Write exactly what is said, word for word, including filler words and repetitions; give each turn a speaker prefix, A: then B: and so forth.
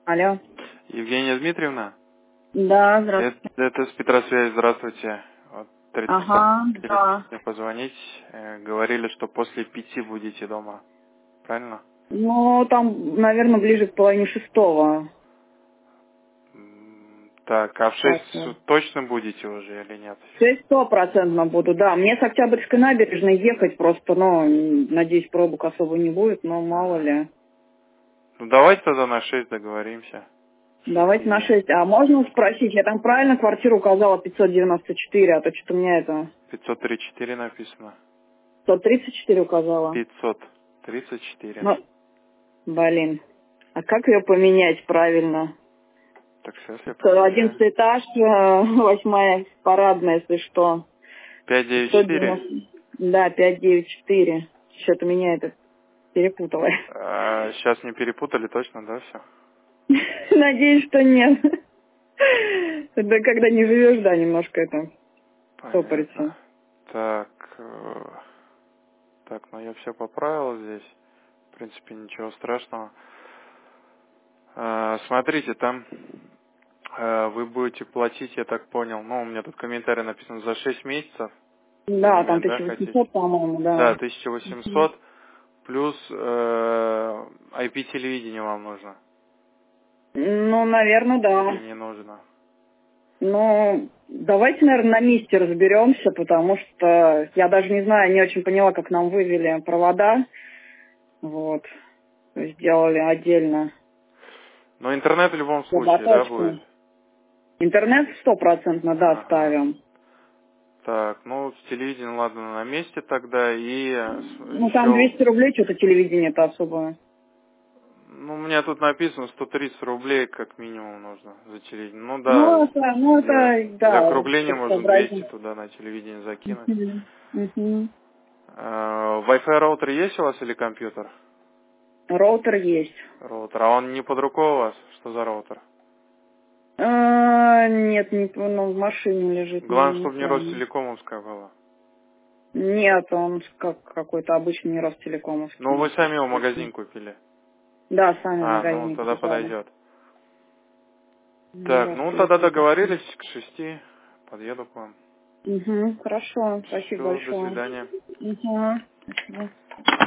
A: Алло.
B: Евгения Дмитриевна?
A: Да, здравствуйте.
B: Это, это с Петросвязи, здравствуйте. Вот тридцать
A: Ага, да.
B: мне позвонить. Э, говорили, что после пяти будете дома. Правильно?
A: Ну, там, наверное, ближе к половине шестого.
B: М, Так, а в
A: Так,
B: шесть точно будете уже или нет?
A: шесть стопроцентно буду, да. Мне с Октябрьской набережной ехать просто, ну, надеюсь, пробок особо не будет, но мало ли.
B: Ну давайте тогда на шесть договоримся.
A: Давайте на
B: шести.
A: шесть. А можно спросить, я там правильно квартиру указала пятьсот девяносто четыре, а то что-то у меня это
B: пятьсот тридцать четыре написано.
A: сто тридцать четыре указала.
B: пятьсот тридцать четыре.
A: Ну, блин. А как ее поменять правильно?
B: Так, сейчас я проверяю.
A: Одиннадцатый этаж, э, восьмая парадная, если что.
B: пять девять
A: сто
B: четыре.
A: девяносто. Да, пять девять четыре. Что-то меня это перепутало.
B: А, сейчас не перепутали точно, да, все?
A: Надеюсь, что нет. Да когда не живешь, да, немножко это
B: Понятно.
A: стопорится.
B: Так, э, так, ну я все поправил здесь. В принципе, ничего страшного. Э, Смотрите, там э, вы будете платить, я так понял, ну, у меня тут комментарий написан, за шесть месяцев
A: Да, там
B: абонемент, да,
A: тысяча
B: хотите?
A: восемьсот, по-моему,
B: Да,
A: да.
B: тысяча
A: Мгм.
B: восемьсот плюс э, ай пи-телевидение вам нужно.
A: Ну, наверное,
B: Или
A: да.
B: не нужно?
A: Ну, давайте, наверное, на месте разберемся, потому что я даже не знаю, не очень поняла, как нам вывели провода. Вот. Сделали отдельно.
B: Но интернет в любом случае, да, будет?
A: Слаботочку. Интернет стопроцентно, да,
B: Ага.
A: ставим.
B: Так, ну, с телевидением, ладно, на месте тогда. И
A: Ну, там
B: еще,
A: двести рублей, что-то телевидение-то особое.
B: ну, у меня тут написано сто тридцать рублей как минимум нужно за телевидение. Ну
A: Ну,
B: да,
A: это, ну,
B: для,
A: это,
B: для
A: да,
B: округления
A: чтобы
B: можно двести
A: сообразить.
B: туда на телевидение закинуть.
A: Мгм. Мгм.
B: А, Wi-Fi роутер есть у вас или компьютер?
A: Роутер есть.
B: Роутер. А он не под рукой у вас? Что за роутер?
A: А, нет, не, ну, в машине лежит, не,
B: Главное,
A: не
B: чтобы не
A: помню.
B: Ростелекомовская была.
A: Нет, он как какой-то обычный не Ростелекомовский,
B: Ну, вы
A: мне
B: сами его в
A: кажется.
B: магазин купили.
A: Да, сами в
B: А, ну,
A: магазине
B: тогда
A: покупали.
B: подойдет.
A: Не
B: Так, ну, тогда
A: Ростелеком.
B: договорились к шести. Подъеду к вам.
A: Угу, хорошо, спасибо
B: Все, до
A: большое.
B: свидания.
A: Угу, спасибо.